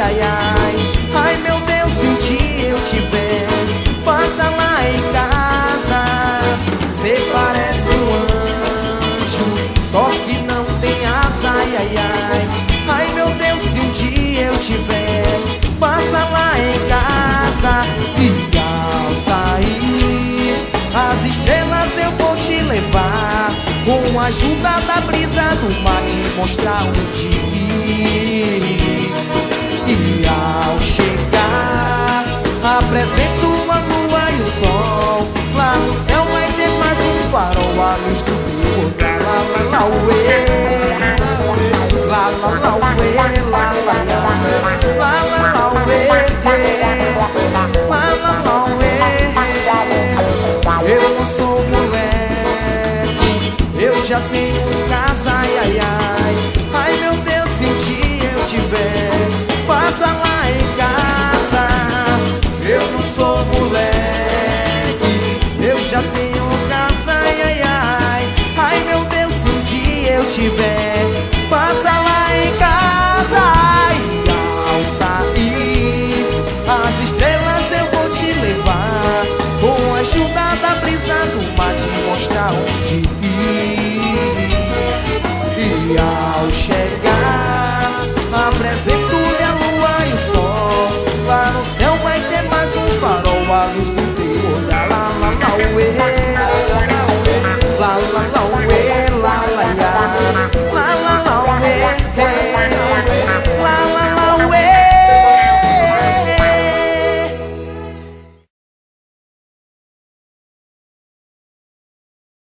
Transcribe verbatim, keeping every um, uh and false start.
ai, ai. Ai meu Deus, se um dia eu te ver, passa lá em casa. Cê parece um anjo, só que não tem asa, ai, ai, ai. Ai meu Deus, se um dia eu te ver, passa lá em casa. E ao sair, as estrelas eu vou te levar, com a ajuda da brisa do mar te mostrar onde ir. E ao chegar, apresento a lua e o sol. Lá no céu vai ter mais um farol, a luz do teu olhar. Lá, lá, lá, uê. Lá, lá, lá, uê. Lá, lá, lá, lá, lá, lá, uê. Lá, lá, lá, uê. Eu não sou moleque, eu já tenho casa, ai, ai, ai. Ai meu Deus, se um dia eu te ver, passa lá em casa. Eu não sou moleque, eu já tenho casa, ai, ai, ai. Ai meu Deus, se um dia eu te ver, passa lá em casa. Ai, ao sair, as estrelas eu vou te levar, com a ajuda da brisa do mar te mostrar onde ir. E ao chegar, apresento-lhe a lua e o sol. Lá no céu vai ter mais um farol, a luz do teu olhar. Lá, lá, lá, uê. Lá, lá, lá, uê. Lá, lá, lá, uê. Lá, lá, lá,